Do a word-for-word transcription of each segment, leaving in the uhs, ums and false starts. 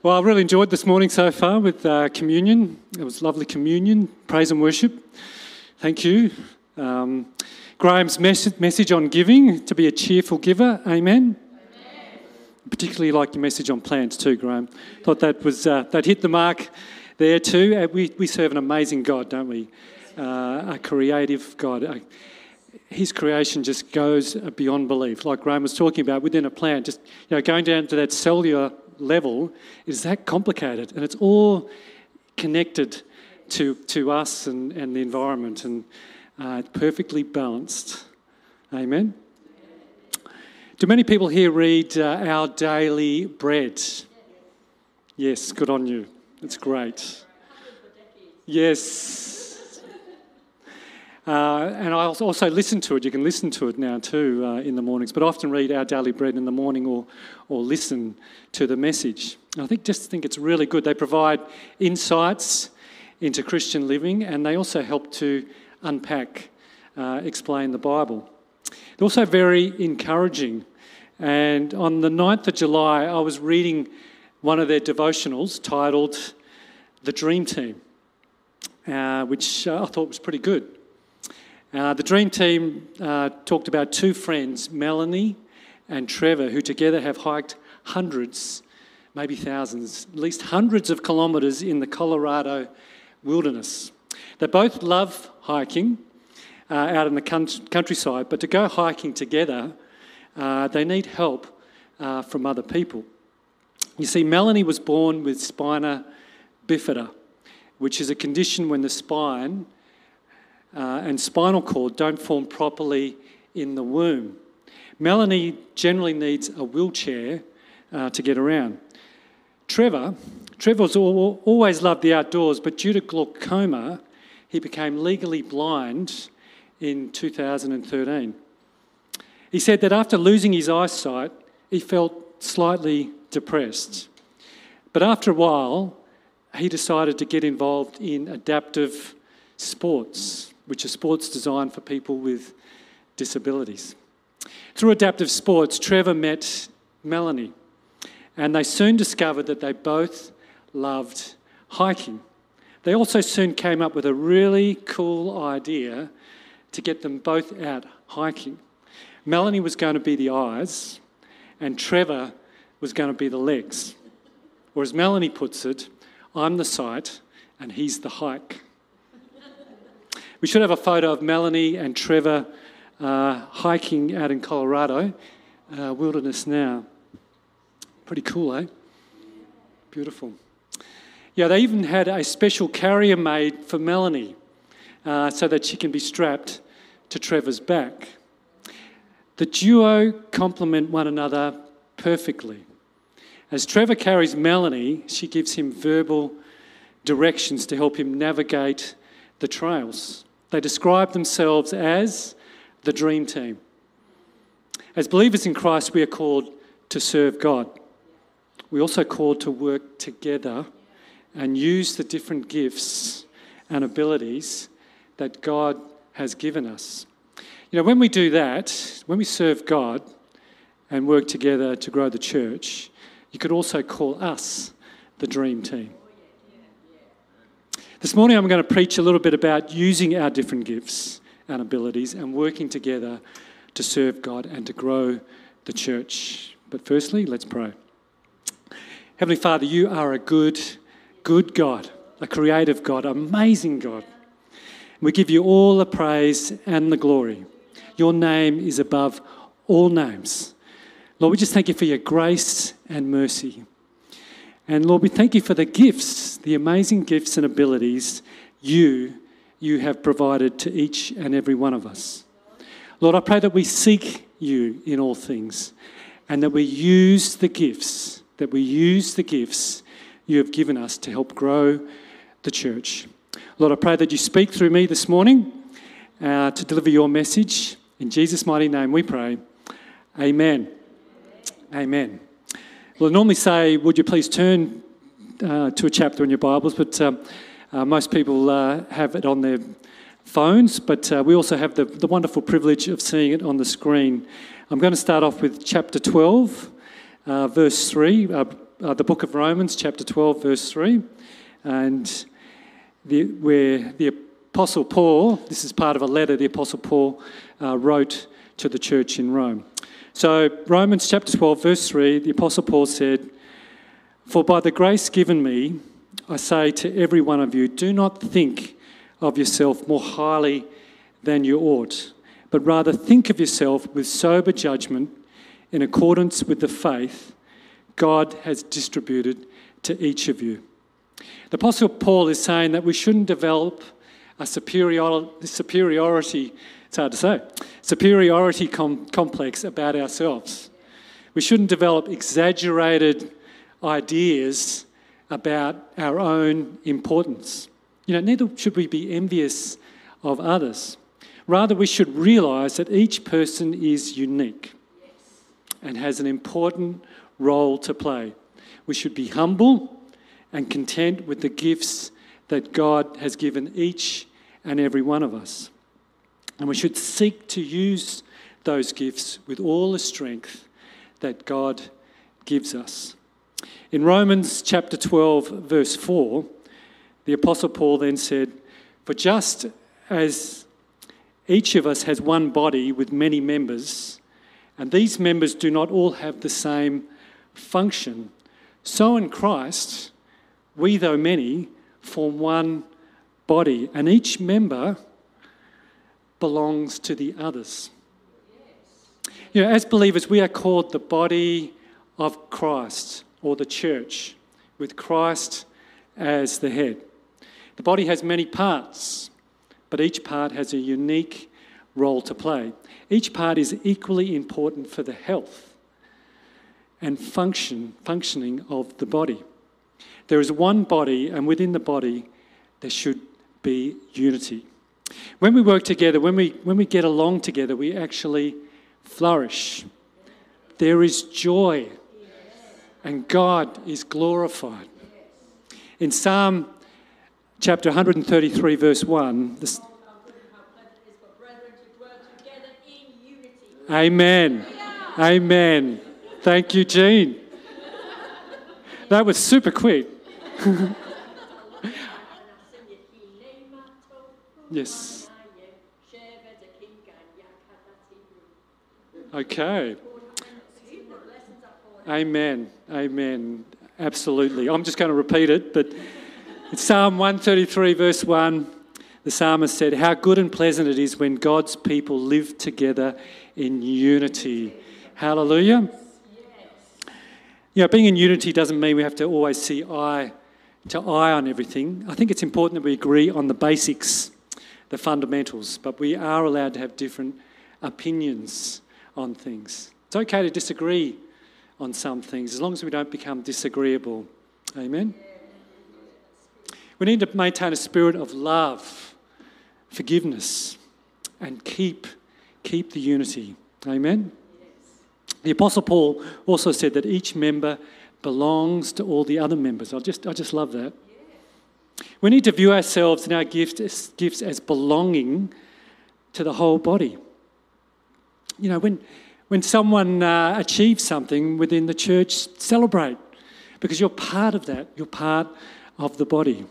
Well, I really enjoyed this morning so far with uh, communion. It was lovely communion, praise and worship. Thank you. Um, Graham's mes- message on giving, to be a cheerful giver. Amen. Amen. Particularly like your message on plants too, Graham. Thought that was uh, that hit the mark there too. Uh, we we serve an amazing God, don't we? Uh, a creative God. Uh, His creation just goes beyond belief. Like Graham was talking about within a plant, just you know, going down to that cellular level is that complicated, and it's all connected to to us and, and the environment, and uh, perfectly balanced. Amen. Do many people here read uh, Our Daily Bread? Yes, good on you. It's great. Yes. Uh, and I also listen to it. You can listen to it now too uh, in the mornings, but I often read Our Daily Bread in the morning or or listen to the message. And I think just think it's really good. They provide insights into Christian living, and they also help to unpack, uh, explain the Bible. They're also very encouraging. And on the ninth of July, I was reading one of their devotionals titled The Dream Team, uh, which uh, I thought was pretty good. Uh, the Dream Team uh, talked about two friends, Melanie and Trevor, who together have hiked hundreds, maybe thousands, at least hundreds of kilometres in the Colorado wilderness. They both love hiking uh, out in the country- countryside, but to go hiking together, uh, they need help uh, from other people. You see, Melanie was born with spina bifida, which is a condition when the spine Uh, and spinal cord don't form properly in the womb. Melanie generally needs a wheelchair uh, to get around. Trevor, Trevor's al- always loved the outdoors, but due to glaucoma, he became legally blind in two thousand thirteen. He said that after losing his eyesight, he felt slightly depressed. But after a while, he decided to get involved in adaptive sports, which are sports designed for people with disabilities. Through adaptive sports, Trevor met Melanie, and they soon discovered that they both loved hiking. They also soon came up with a really cool idea to get them both out hiking. Melanie was going to be the eyes, and Trevor was going to be the legs. Or as Melanie puts it, I'm the sight, and he's the hike. We should have a photo of Melanie and Trevor uh, hiking out in Colorado uh, wilderness now. Pretty cool, eh? Beautiful. Yeah, they even had a special carrier made for Melanie uh, so that she can be strapped to Trevor's back. The duo complement one another perfectly. As Trevor carries Melanie, she gives him verbal directions to help him navigate the trails. They describe themselves as the Dream Team. As believers in Christ, we are called to serve God. We're also called to work together and use the different gifts and abilities that God has given us. You know, when we do that, when we serve God and work together to grow the church, you could also call us the Dream Team. This morning I'm going to preach a little bit about using our different gifts and abilities and working together to serve God and to grow the church. But firstly, let's pray. Heavenly Father, you are a good, good God, a creative God, amazing God. We give you all the praise and the glory. Your name is above all names. Lord, we just thank you for your grace and mercy. And Lord, we thank you for the gifts, the amazing gifts and abilities you, you have provided to each and every one of us. Lord, I pray that we seek you in all things and that we use the gifts, that we use the gifts you have given us to help grow the church. Lord, I pray that you speak through me this morning uh, to deliver your message. In Jesus' mighty name we pray. Amen. Amen. Well, I normally say, would you please turn uh, to a chapter in your Bibles, but um, uh, most people uh, have it on their phones, but uh, we also have the, the wonderful privilege of seeing it on the screen. I'm going to start off with chapter twelve, uh, verse three. Uh, uh, the book of Romans, chapter twelve, verse three, and the, where the Apostle Paul, this is part of a letter the Apostle Paul uh, wrote to the church in Rome. So Romans chapter twelve, verse three, the Apostle Paul said, "For by the grace given me, I say to every one of you, do not think of yourself more highly than you ought, but rather think of yourself with sober judgment in accordance with the faith God has distributed to each of you." The Apostle Paul is saying that we shouldn't develop a superior, superiority, it's hard to say, superiority com- complex about ourselves. We shouldn't develop exaggerated ideas about our own importance. You know, neither should we be envious of others. Rather, we should realise that each person is unique and has an important role to play. We should be humble and content with the gifts that God has given each and every one of us. And we should seek to use those gifts with all the strength that God gives us. In Romans chapter twelve, verse four, the Apostle Paul then said, "For just as each of us has one body with many members, and these members do not all have the same function, so in Christ, we, though many, form one body, and each member belongs to the others." You know, as believers, we are called the body of Christ, or the church, with Christ as the head. The body has many parts, but each part has a unique role to play. Each part is equally important for the health and function, functioning of the body. There is one body, and within the body, there should be unity. When we work together, when we, when we get along together, we actually flourish. There is joy, and God is glorified. In Psalm chapter one thirty-three, verse one, this, Amen. Amen. Thank you, Jean. That was super quick. Yes. Okay. Amen. Amen. Absolutely. I'm just going to repeat it, but it's Psalm one thirty-three, verse one. The psalmist said, "How good and pleasant it is when God's people live together in unity." Hallelujah. You know, being in unity doesn't mean we have to always see eye to eye on everything. I think it's important that we agree on the basics, the fundamentals, but we are allowed to have different opinions on things. It's okay to disagree on some things as long as we don't become disagreeable. Amen? We need to maintain a spirit of love, forgiveness, and keep, keep the unity. Amen? The Apostle Paul also said that each member belongs to all the other members. I just, I just love that. We need to view ourselves and our gifts as, gifts as belonging to the whole body. You know, when, when someone uh, achieves something within the church, celebrate, because you're part of that. You're part of the body.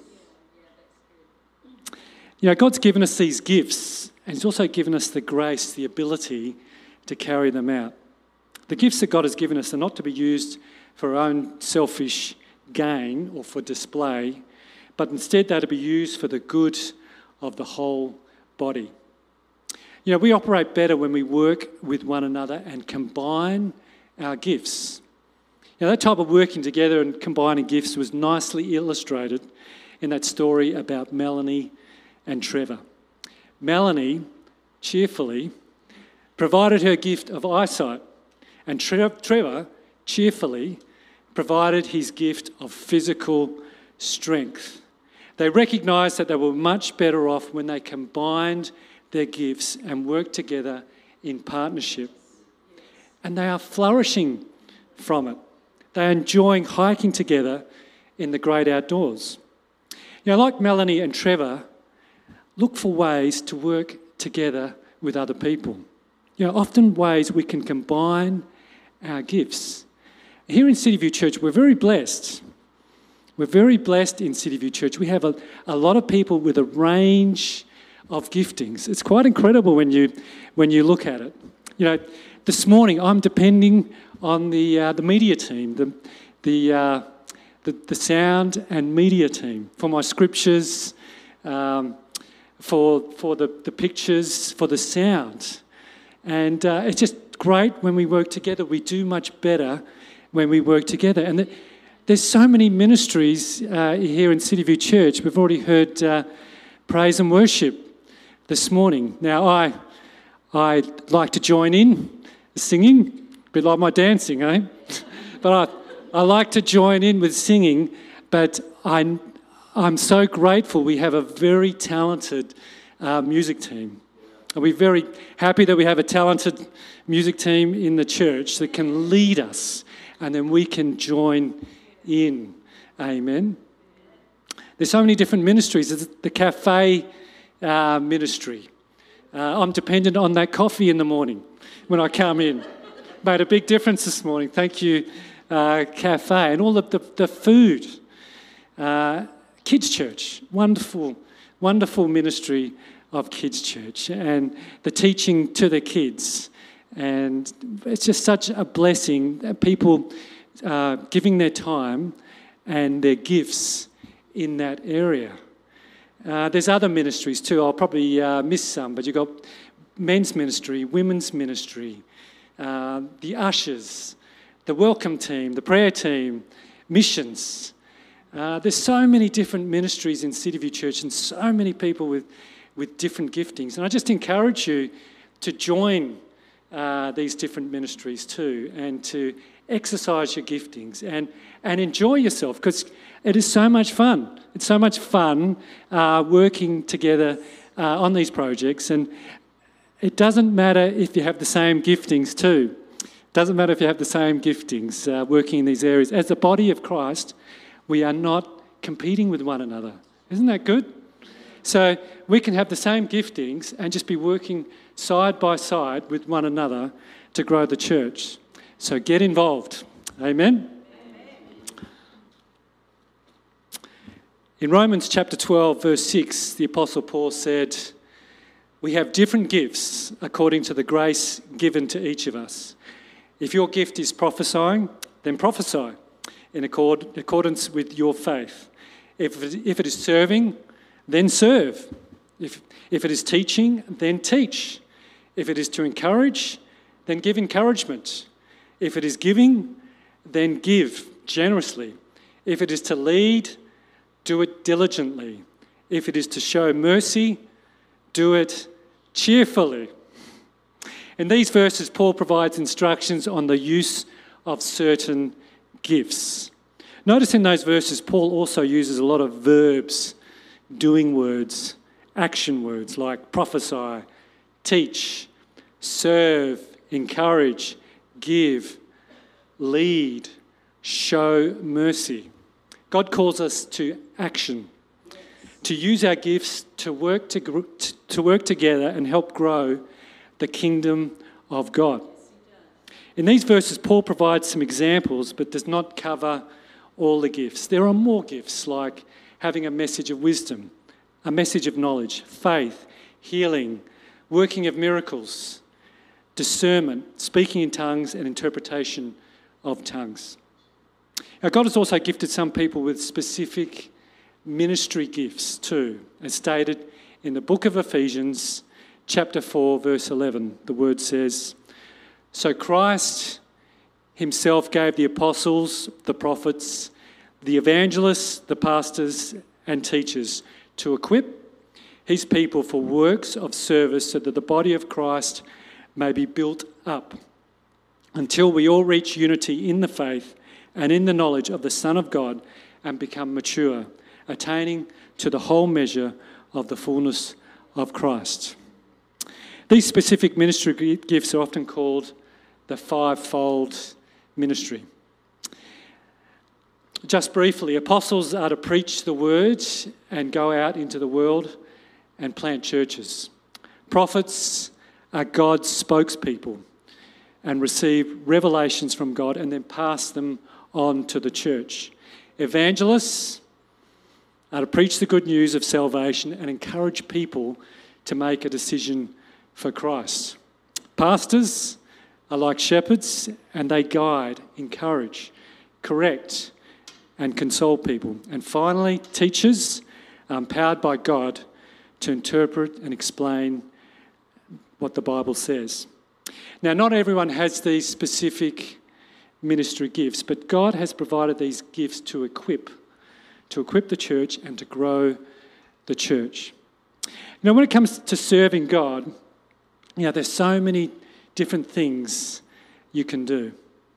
You know, God's given us these gifts, and He's also given us the grace, the ability to carry them out. The gifts that God has given us are not to be used for our own selfish gain or for display, but instead they're to be used for the good of the whole body. You know, we operate better when we work with one another and combine our gifts. Now, that type of working together and combining gifts was nicely illustrated in that story about Melanie and Trevor. Melanie cheerfully provided her gift of eyesight, and Tre- Trevor cheerfully provided his gift of physical strength. They recognised that they were much better off when they combined their gifts and worked together in partnership. And they are flourishing from it. They are enjoying hiking together in the great outdoors. You know, like Melanie and Trevor, look for ways to work together with other people. You know, often ways we can combine our gifts Here in City View Church, we're very blessed. We're very blessed in City View Church. We have a, a lot of people with a range of giftings. It's quite incredible when you when you look at it. You know, this morning I'm depending on the uh, the media team, the the, uh, the the sound and media team for my scriptures, um, for for the, the pictures, for the sound, and uh, it's just great when we work together. We do much better when we work together, and the, there's so many ministries uh, here in City View Church. We've already heard uh, praise and worship this morning. Now, I I like to join in singing, a bit like my dancing, eh? But I, I like to join in with singing, but I, I'm so grateful we have a very talented uh, music team. And we're very happy that we have a talented music team in the church that can lead us, and then we can join in. Amen. There's so many different ministries. There's the cafe uh, ministry. Uh, I'm dependent on that coffee in the morning when I come in. Made a big difference this morning. Thank you, uh, cafe, and all of the, the food. Uh, kids church, wonderful, wonderful ministry of kids church, and the teaching to the kids. And it's just such a blessing that people uh, giving their time and their gifts in that area. Uh, there's other ministries too. I'll probably uh, miss some, but you've got men's ministry, women's ministry, uh, the ushers, the welcome team, the prayer team, missions. Uh, there's so many different ministries in City View Church and so many people with, with different giftings. And I just encourage you to join uh, these different ministries too, and to exercise your giftings and, and enjoy yourself, because it is so much fun. It's so much fun uh, working together uh, on these projects, and it doesn't matter if you have the same giftings too. It doesn't matter if you have the same giftings uh, working in these areas. As the body of Christ, we are not competing with one another. Isn't that good? So we can have the same giftings and just be working side by side with one another to grow the church. So get involved. Amen? In Romans chapter twelve, verse six, the Apostle Paul said, "We have different gifts according to the grace given to each of us. If your gift is prophesying, then prophesy in accord, accordance with your faith. If it, if it is serving, then serve. If, if it is teaching, then teach. If it is to encourage, then give encouragement. If it is giving, then give generously. If it is to lead, do it diligently. If it is to show mercy, do it cheerfully." In these verses, Paul provides instructions on the use of certain gifts. Notice in those verses, Paul also uses a lot of verbs, doing words, action words like prophesy, teach, serve, encourage, give, lead, show mercy. God calls us to action, to use our gifts to work to, to work together and help grow the kingdom of God. In these verses, Paul provides some examples, but does not cover all the gifts. There are more gifts, like having a message of wisdom, a message of knowledge, faith, healing, working of miracles, discernment, speaking in tongues, and interpretation of tongues. Now, God has also gifted some people with specific ministry gifts too, as stated in the book of Ephesians, chapter four, verse eleven. The word says, "So Christ himself gave the apostles, the prophets, the evangelists, the pastors and teachers to equip his people for works of service, so that the body of Christ may be built up until we all reach unity in the faith and in the knowledge of the Son of God and become mature, attaining to the whole measure of the fullness of Christ." These specific ministry gifts are often called the fivefold ministry. Just briefly, apostles are to preach the word and go out into the world and plant churches. Prophets are God's spokespeople. and receive revelations from God and then pass them on to the church. Evangelists are to preach the good news of salvation and encourage people to make a decision for Christ. Pastors are like shepherds, and they guide, encourage, correct, and console people. And finally, teachers are empowered by God to interpret and explain what the Bible says. Now, not everyone has these specific ministry gifts, but God has provided these gifts to equip, to equip the church and to grow the church. You know, when it comes to serving God, you know, there's so many different things you can do.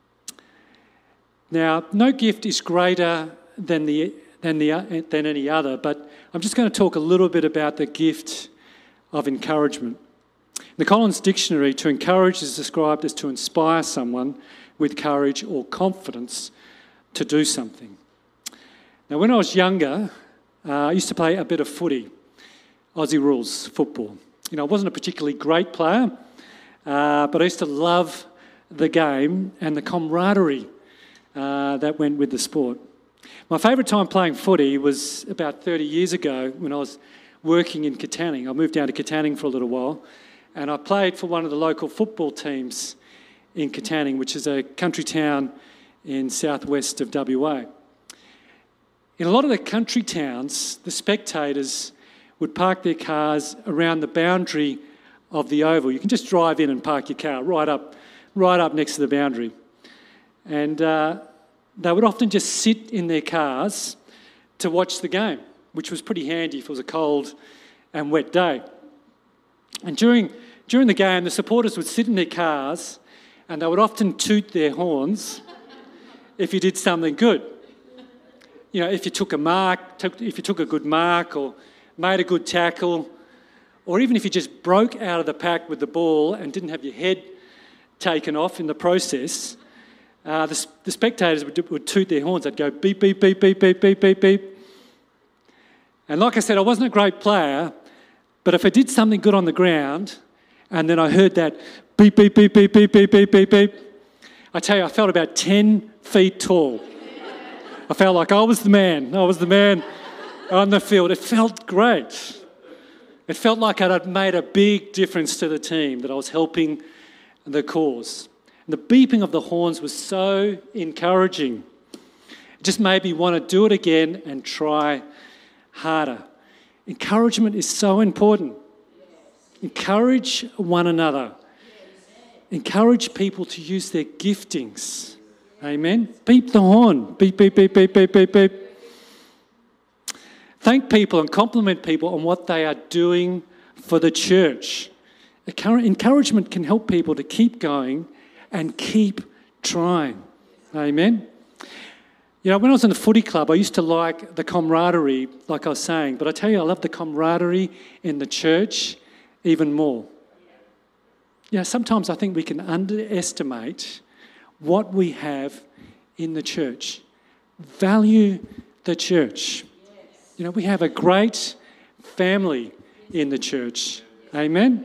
Now, no gift is greater than the than the than any other, but I'm just going to talk a little bit about the gift of encouragement. In the Collins Dictionary, to encourage is described as to inspire someone with courage or confidence to do something. Now, when I was younger, uh, I used to play a bit of footy, Aussie rules football. You know, I wasn't a particularly great player, uh, but I used to love the game and the camaraderie uh, that went with the sport. My favourite time playing footy was about thirty years ago when I was working in Katanning. I moved down to Katanning for a little while, and I played for one of the local football teams in Katanning, which is a country town in southwest of W A. In a lot of the country towns, the spectators would park their cars around the boundary of the oval. You can just drive in and park your car right up, right up next to the boundary. And uh, they would often just sit in their cars to watch the game, which was pretty handy if it was a cold and wet day. And during, during the game, the supporters would sit in their cars and they would often toot their horns if you did something good. You know, if you took a mark, took, if you took a good mark or made a good tackle, or even if you just broke out of the pack with the ball and didn't have your head taken off in the process, uh, the, the spectators would, would toot their horns. They'd go beep, beep, beep, beep, beep, beep, beep, beep. And like I said, I wasn't a great player, but if I did something good on the ground and then I heard that beep, beep, beep, beep, beep, beep, beep, beep, beep, I tell you, I felt about ten feet tall. I felt like I was the man. I was the man on the field. It felt great. It felt like I'd made a big difference to the team, that I was helping the cause. And the beeping of the horns was so encouraging. It just made me want to do it again and try harder. Encouragement is so important. Encourage one another. Encourage people to use their giftings. Amen. Beep the horn. Beep, beep, beep, beep, beep, beep, beep. Thank people and compliment people on what they are doing for the church. Encouragement can help people to keep going and keep trying. Amen. You know, when I was in the footy club, I used to like the camaraderie, like I was saying, but I tell you, I love the camaraderie in the church even more. You know, sometimes I think we can underestimate what we have in the church. Value the church. You know, we have a great family in the church. Amen?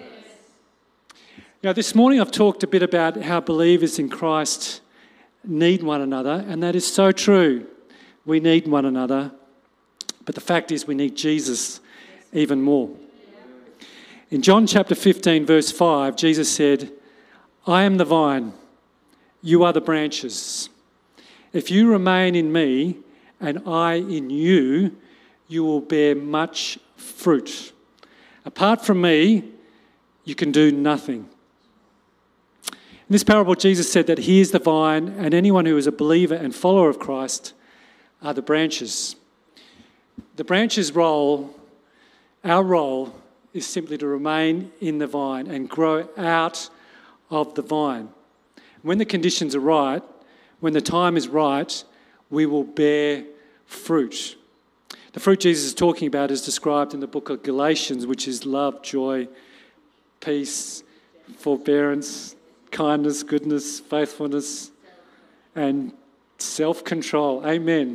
Now, this morning I've talked a bit about how believers in Christ need one another, and that is so true. We need one another, but the fact is we need Jesus even more. In John chapter fifteen, verse five, Jesus said, "I am the vine, you are the branches. If you remain in me and I in you, you will bear much fruit. Apart from me, you can do nothing." In this parable, Jesus said that he is the vine, and anyone who is a believer and follower of Christ are the branches. The branches' role, our role, is simply to remain in the vine and grow out of the vine. When the conditions are right, when the time is right, we will bear fruit. The fruit Jesus is talking about is described in the book of Galatians, which is love, joy, peace, forbearance, kindness, goodness, faithfulness, and self-control. Amen.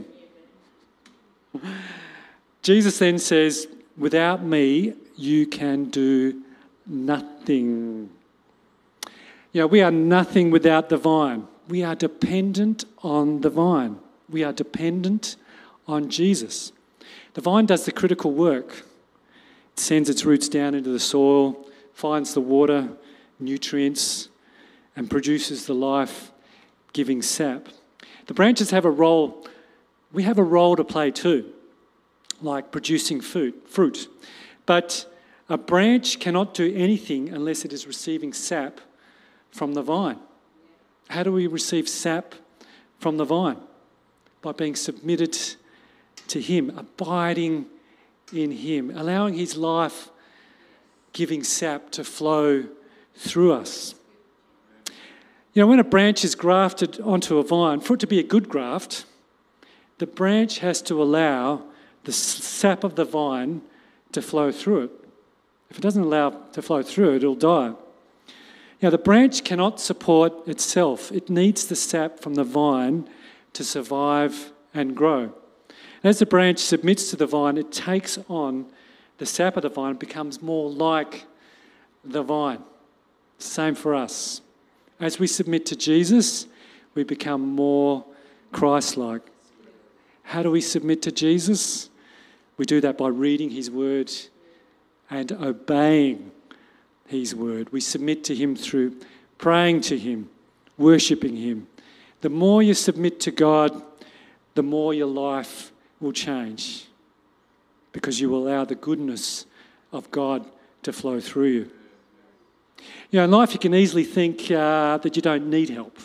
Jesus then says, "Without me, you can do nothing." You know, we are nothing without the vine. We are dependent on the vine. We are dependent on Jesus. The vine does the critical work. It sends its roots down into the soil, finds the water, nutrients, and produces the life-giving sap. The branches have a role, we have a role to play too, like producing food, fruit. But a branch cannot do anything unless it is receiving sap from the vine. How do we receive sap from the vine? By being submitted to him, abiding in him, allowing his life-giving sap to flow through us. You know, when a branch is grafted onto a vine, for it to be a good graft, the branch has to allow the sap of the vine to flow through it. If it doesn't allow it to flow through it, it'll die. Now, the branch cannot support itself. It needs the sap from the vine to survive and grow. As the branch submits to the vine, it takes on the sap of the vine, becomes more like the vine. Same for us. As we submit to Jesus, we become more Christ-like. How do we submit to Jesus? We do that by reading his word and obeying his word. We submit to him through praying to him, worshipping him. The more you submit to God, the more your life will change, because you will allow the goodness of God to flow through you. You know, in life you can easily think uh, that you don't need help.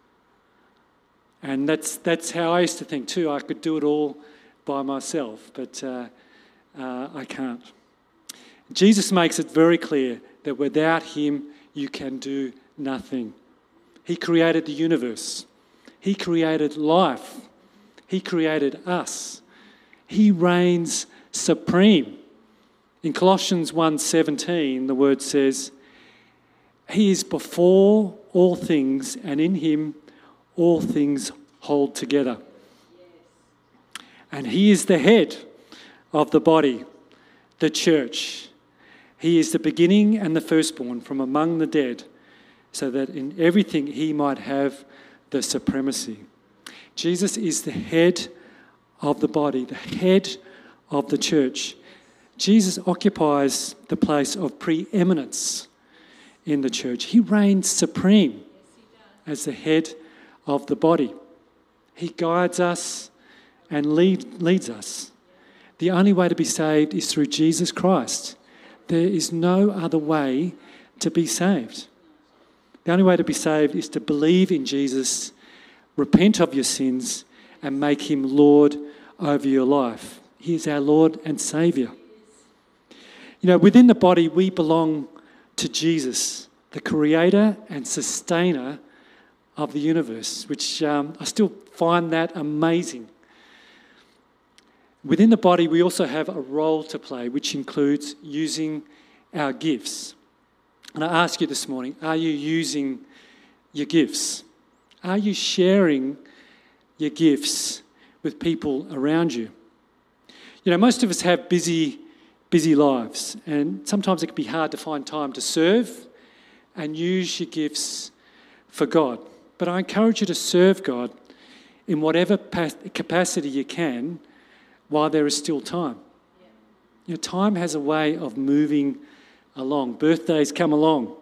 And that's that's how I used to think too. I could do it all by myself, but uh, uh, I can't. Jesus makes it very clear that without him you can do nothing. He created the universe. He created life. He created us. He reigns supreme. In Colossians one seventeen, the word says, he is before all things, and in him all things hold together. And he is the head of the body, the church. He is the beginning and the firstborn from among the dead, so that in everything he might have the supremacy. Jesus is the head of the body, the head of the church. Jesus occupies the place of preeminence in the church. He reigns supreme as the head of the body. He guides us and lead, leads us. The only way to be saved is through Jesus Christ. There is no other way to be saved. The only way to be saved is to believe in Jesus, repent of your sins, and make him Lord over your life. He is our Lord and Saviour. You know, within the body, we belong to Jesus, the creator and sustainer of the universe, which um, I still find that amazing. Within the body, we also have a role to play, which includes using our gifts. And I ask you this morning, are you using your gifts? Are you sharing your gifts with people around you? You know, most of us have busy, busy lives, and sometimes it can be hard to find time to serve and use your gifts for God. But I encourage you to serve God in whatever capacity you can while there is still time. You know, time has a way of moving along. Birthdays come along.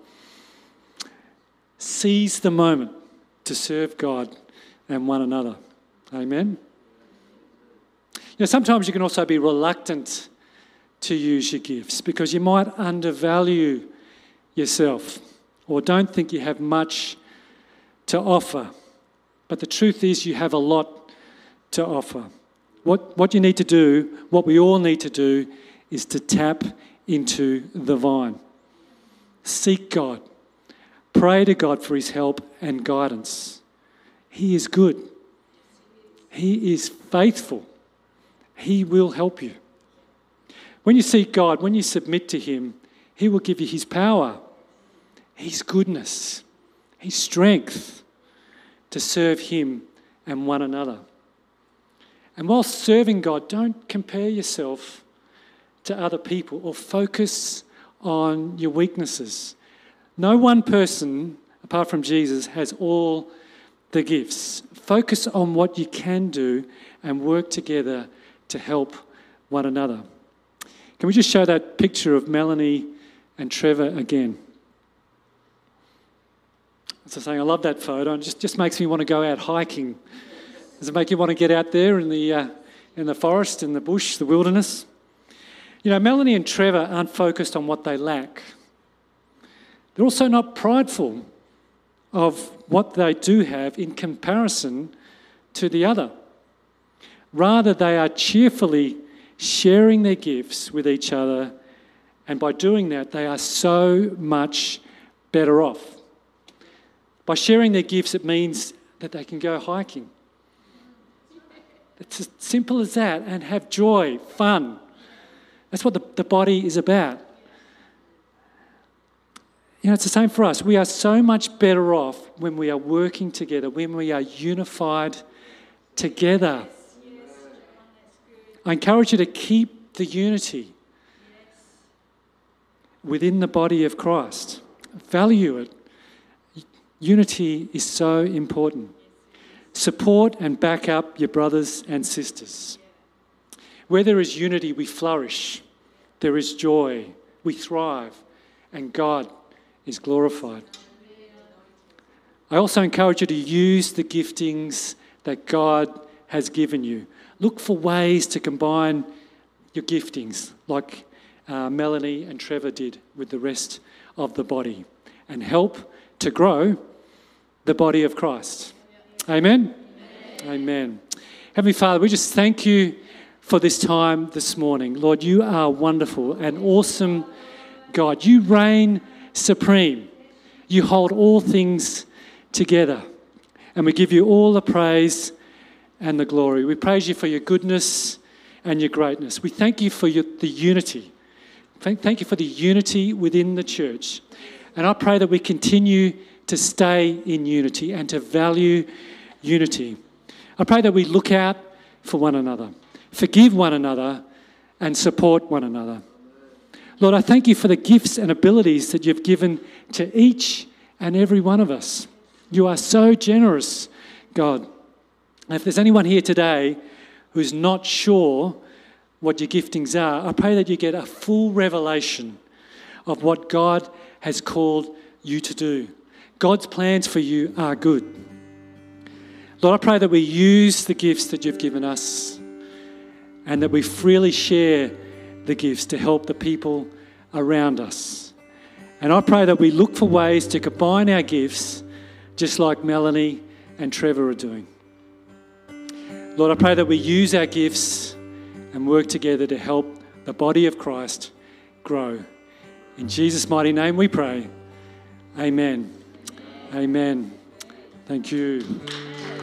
Seize the moment to serve God and one another. Amen? You know, sometimes you can also be reluctant to use your gifts because you might undervalue yourself or don't think you have much to offer. But the truth is you have a lot to offer. What, what you need to do, what we all need to do, is to tap into the vine. Seek God. Pray to God for his help and guidance. He is good. He is faithful. He will help you. When you seek God, when you submit to him, he will give you his power, his goodness, his strength to serve him and one another. And while serving God, don't compare yourself to other people or focus on your weaknesses. No one person apart from Jesus, has all the gifts. Focus on what you can do and work together to help one another. Can we just show that picture of Melanie and Trevor again? As I was saying, I love that photo. It just, just makes me want to go out hiking. Does it make you want to get out there in the uh, in the forest, in the bush, the wilderness? You know, Melanie and Trevor aren't focused on what they lack. They're also not prideful of what they do have in comparison to the other. Rather, they are cheerfully sharing their gifts with each other, and by doing that, they are so much better off. By sharing their gifts, it means that they can go hiking. It's as simple as that, and have joy, fun. That's what the, the body is about. You know, it's the same for us. We are so much better off when we are working together, when we are unified together. I encourage you to keep the unity within the body of Christ. Value it. Unity is so important. Support and back up your brothers and sisters. Where there is unity, we flourish. There is joy. We thrive. And God is glorified. I also encourage you to use the giftings that God has given you. Look for ways to combine your giftings, like uh, Melanie and Trevor did with the rest of the body, and help to grow the body of Christ. Amen? Amen. Amen. Heavenly Father, we just thank you for this time this morning. Lord, you are wonderful and awesome God. You reign supreme. You hold all things together. And we give you all the praise and the glory. We praise you for your goodness and your greatness. We thank you for your, the unity. Thank, thank you for the unity within the church. And I pray that we continue to stay in unity and to value unity. I pray that we look out for one another, forgive one another, and support one another. Lord, I thank you for the gifts and abilities that you've given to each and every one of us. You are so generous, God. And if there's anyone here today who's not sure what your giftings are, I pray that you get a full revelation of what God has called you to do. God's plans for you are good. Lord, I pray that we use the gifts that you've given us and that we freely share the gifts to help the people around us. And I pray that we look for ways to combine our gifts just like Melanie and Trevor are doing. Lord, I pray that we use our gifts and work together to help the body of Christ grow. In Jesus' mighty name we pray. Amen. Amen. Thank you.